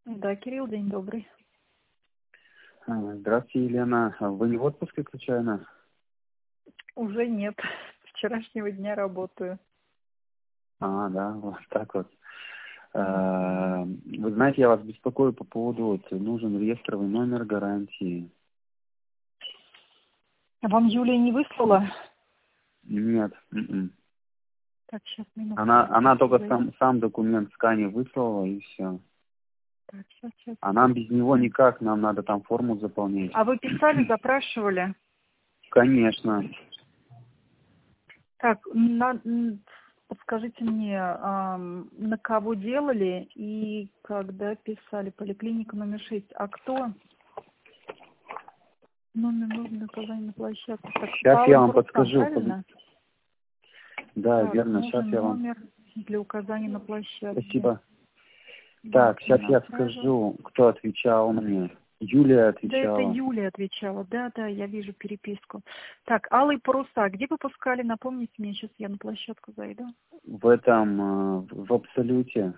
Да, Кирилл, день добрый. Здравствуйте, Елена. Вы не в отпуске случайно? Уже нет. С вчерашнего дня работаю. Да, вот так вот. Вы знаете, я вас беспокою по поводу, нужен реестровый номер гарантии. А вам Юлия не выслала? Нет. Так, сейчас минутку. Она только сам документ в скане выслала, и все. Так, сейчас. А нам без него никак, нам надо там форму заполнять. А вы писали, запрашивали? Конечно. Так, подскажите мне, на кого делали и когда писали? Поликлиника номер 6. А кто? Номер нужно указание на площадке. Так, Сейчас я вам подскажу. Правильно? Да, Так, верно. Сейчас я вам... номер для указания на площадке. Спасибо. Так, сейчас я скажу, кто отвечал мне. Юлия отвечала. Да, это Юлия отвечала. Да, я вижу переписку. Так, алые паруса. Где вы пускали? Напомните мне, сейчас я на площадку зайду. В Абсолюте.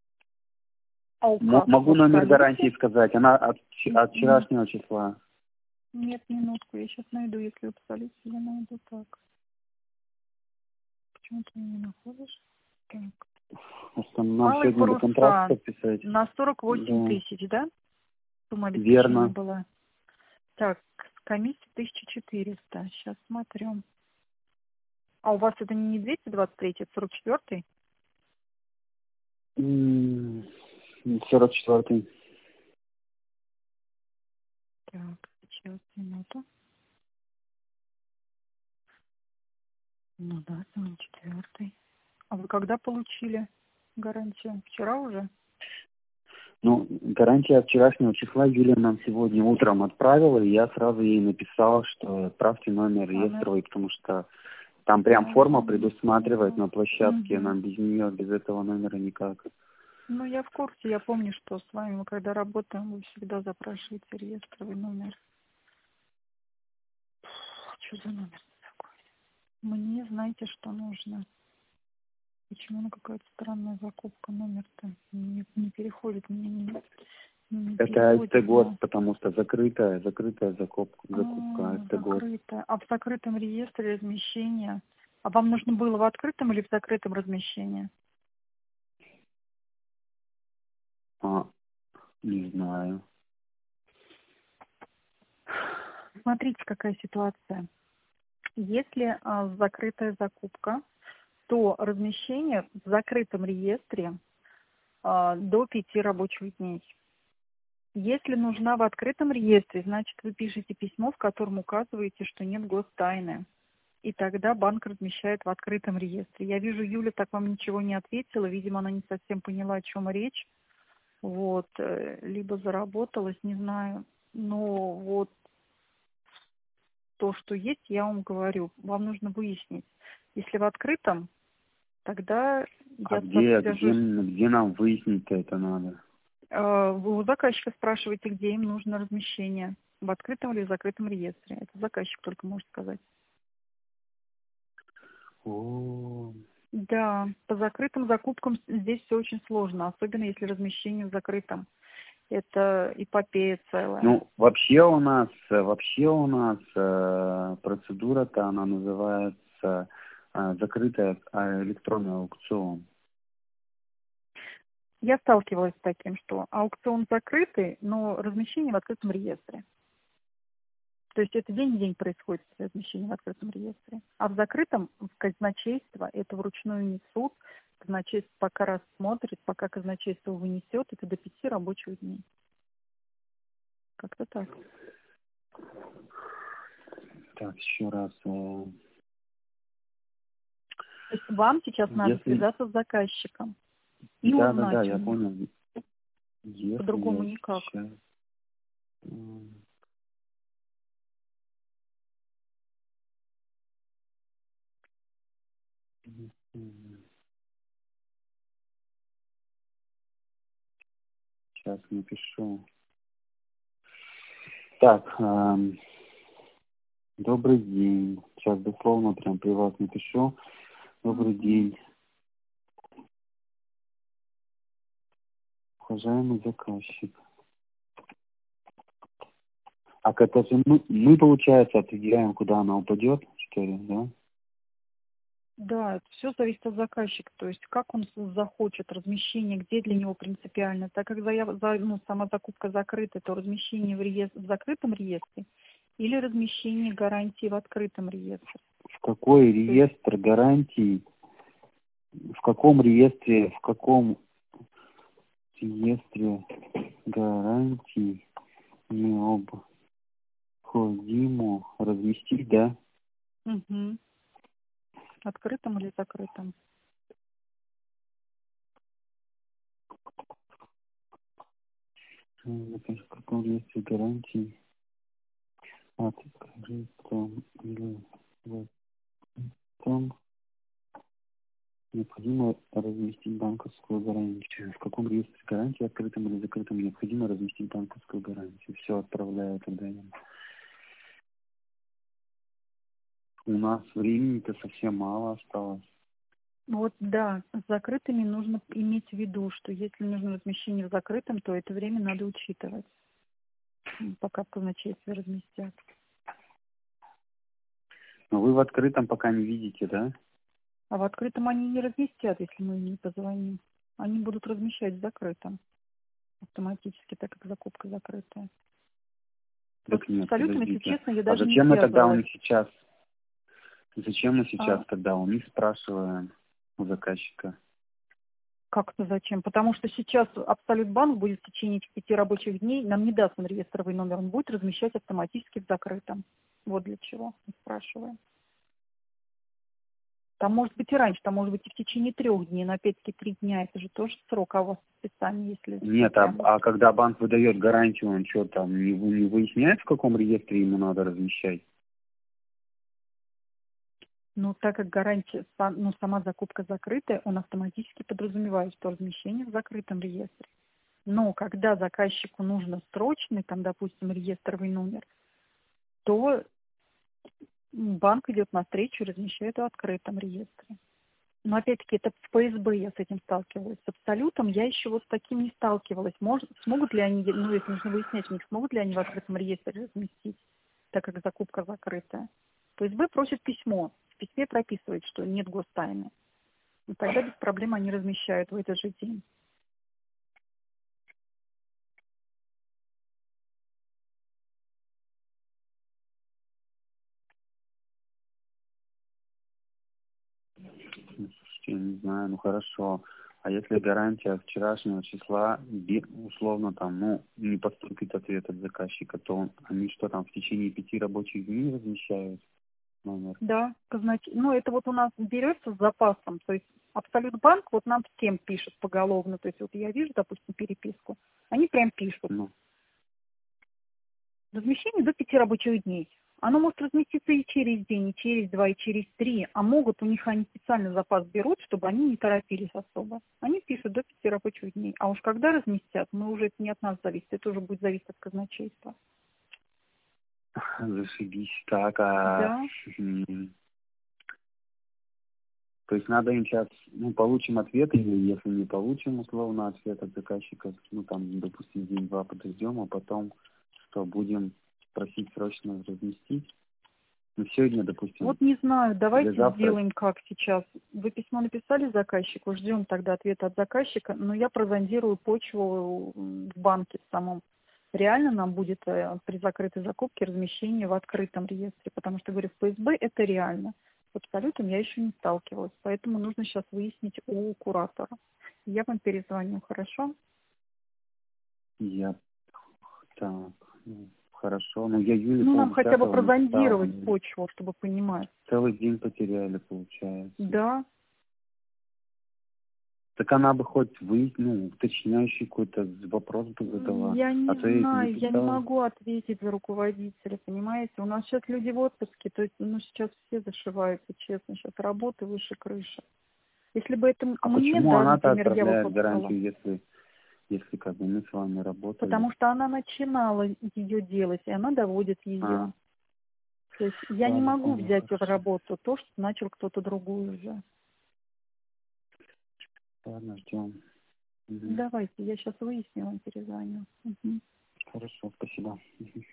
Как? Могу В номер Абсолюте? гарантии сказать. Она от вчерашнего числа. Нет, минутку. Я сейчас найду, если в Абсолюте я найду так. Почему ты меня не находишь? Так. Просто нам Алые сегодня надо контракт паруса подписать. на 48 Да. тысяч, да? Сумма обеспечения Верно. была. Так, комиссия 1400. Сейчас смотрю. А у вас это не 223, это 44-й? 44-й. Так, сейчас, минуту. Ну да, 44-й. А вы когда получили гарантию? Вчера уже? Гарантия от вчерашнего числа Юлия нам сегодня утром отправила, и я сразу ей написал, что отправьте номер реестровый, потому что там прям форма предусматривает на площадке, нам без нее, без этого номера никак. Ну, я в курсе, я помню, что с вами, мы когда работаем, вы всегда запрашиваете реестровый номер. Что за номер такой? Мне, знаете, что нужно? Почему на какая-то странная закупка номер-то не переходит? Мне не Это переводит, АСТ-год, потому что закрытая закупка АСТ-год. закрытая. А в закрытом реестре размещения? А вам нужно было в открытом или в закрытом размещении? Не знаю. Смотрите, какая ситуация. Если закрытая закупка, то размещение в закрытом реестре до 5 рабочих дней. Если нужна в открытом реестре, значит, вы пишете письмо, в котором указываете, что нет гостайны. И тогда банк размещает в открытом реестре. Я вижу, Юля так вам ничего не ответила. Видимо, она не совсем поняла, о чем речь. Вот. Либо заработалась, не знаю. Но вот то, что есть, я вам говорю. Вам нужно выяснить. Если в открытом, тогда я где нам выяснить-то это надо? Вы у заказчика спрашиваете, где им нужно размещение. В открытом или в закрытом реестре. Это заказчик только может сказать. Да, по закрытым закупкам здесь все очень сложно, особенно если размещение в закрытом. Это эпопея целая. Вообще у нас процедура-то, она называется закрытый электронный аукцион. Я сталкивалась с таким, что аукцион закрытый, но размещение в открытом реестре. То есть это день в день происходит размещение в открытом реестре. А в закрытом в казначейство это вручную несут. Казначейство пока рассмотрит, пока казначейство вынесет, это до 5 рабочих дней. Как-то так. Так, еще раз. То есть вам сейчас надо связаться с заказчиком. И узнать. Да, я понял. По-другому никак. Сейчас напишу. Так, добрый день. Сейчас дословно прям при вас напишу. Добрый день. Уважаемый заказчик. А это же мы, получается, определяем, куда она упадет, что ли, да? Да, все зависит от заказчика, то есть как он захочет размещение, где для него принципиально. Так как сама закупка закрыта, то размещение в закрытом реестре или размещение гарантии в открытом реестре. В какой реестр гарантий? В каком реестре гарантий необходимо разместить, да? Угу. Открытом или закрытом? В каком реестре гарантий открытом или закрытом необходимо разместить банковскую гарантию. В каком реестре гарантии, открытом или закрытом, необходимо разместить банковскую гарантию. Все отправляю тогда я. У нас времени-то совсем мало осталось. Вот да, с закрытыми нужно иметь в виду, что если нужно размещение в закрытом, то это время надо учитывать, пока в казначействе разместят. Но вы в открытом пока не видите, да? А в открытом они не разместят, если мы им не позвоним. Они будут размещать в закрытом автоматически, так как закупка закрытая. Вот Так нет, абсолютно, если подождите. честно, я А даже не зачем мы тогда у связывалась. них сейчас? Зачем мы сейчас А тогда у них спрашиваем, у заказчика? как-то зачем? Потому что сейчас Абсолют банк будет в течение 5 рабочих дней, нам не даст он реестровый номер, он будет размещать автоматически в закрытом. Вот для чего мы спрашиваем. Там может быть и раньше, там может быть и в течение 3 дней, но опять-таки 3 дня, это же тоже срок, а у вас специально, если... Нет, а когда банк выдает гарантию, он что там, не выясняет, в каком реестре ему надо размещать? Ну, так как гарантия, сама закупка закрытая, он автоматически подразумевает, что размещение в закрытом реестре. Но когда заказчику нужно срочный, там, допустим, реестровый номер, то банк идет навстречу и размещает в открытом реестре. Но опять-таки это в ФСБ я с этим сталкивалась. С Абсолютом я еще вот с таким не сталкивалась. Смогут ли они, ну, если нужно выяснять у них, смогут ли они в открытом реестре разместить, так как закупка закрытая. ФСБ просит письмо. В письме прописывает, что нет гостайны. И тогда без проблем они размещают в этот же день. Ну, слушайте, я не знаю, ну хорошо. А если гарантия вчерашнего числа, условно там, ну, не поступит ответ от заказчика, то они что там в течение 5 рабочих дней размещают номер? Да, ну это вот у нас берется с запасом, то есть Абсолют банк вот нам всем пишет поголовно, то есть вот я вижу, допустим, переписку, они прям пишут, Ну, размещение до 5 рабочих дней. Оно может разместиться и через день, и через 2, и через 3, а могут, у них они специально запас берут, чтобы они не торопились особо. Они пишут до 5 рабочих дней. А уж когда разместят, мы уже, это не от нас зависит, это уже будет зависеть от казначейства. зашибись. Так, Да. то есть надо им сейчас, ну, получим ответ, или если не получим условно ответ от заказчика, ну, там, допустим, день-два подождем, а потом что, будем просить срочно разместить? Ну, сегодня, допустим, Вот не знаю, или давайте завтра. сделаем как сейчас. Вы письмо написали заказчику, ждем тогда ответа от заказчика, но я прозондирую почву в банке самом. Реально нам будет при закрытой закупке размещение в открытом реестре, потому что, говорю, в ФСБ это реально. С Абсолютом я еще не сталкивалась, поэтому нужно сейчас выяснить у куратора. Я вам перезвоню, хорошо? Я так, ну, хорошо. Ну, я Юле Ну, нам хотя бы полдесятого написал. прозондировать почву, чтобы понимать. Целый день потеряли, получается. Да. Так она бы хоть уточняющий какой-то вопрос бы задала. Я А не то я ей знаю, я не написал. могу ответить за руководителя, понимаете? У нас сейчас люди в отпуске, то есть, ну, сейчас все зашиваются, честно, сейчас работы выше крыши. Если бы это А мне, почему да, она-то например, я бы отправляет послала. гарантию, если как бы мы с вами работали? Потому что она начинала ее делать, и она доводит А, ее. То есть я не ладно, могу понял, взять в хорошо. работу то, что начал кто-то другой уже. Ладно, ждем. Мгм. Давайте, я сейчас выясню, вам перезвоню. Мгм. Хорошо, спасибо. Мгм.